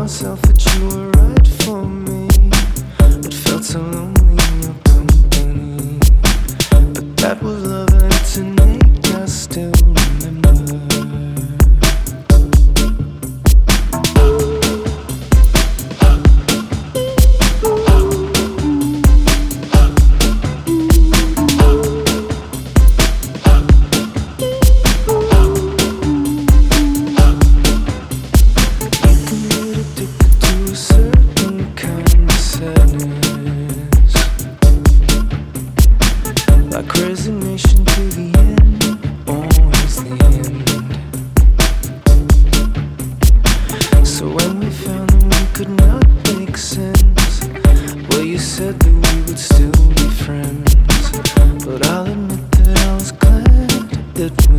myself that you were right for me, but felt so lonely in your company. But that was love and it's innate, I still remember. Like resignation to the end, always the end. So when we found that we could not make sense, well, you said that we would still be friends. But I'll admit that I was glad that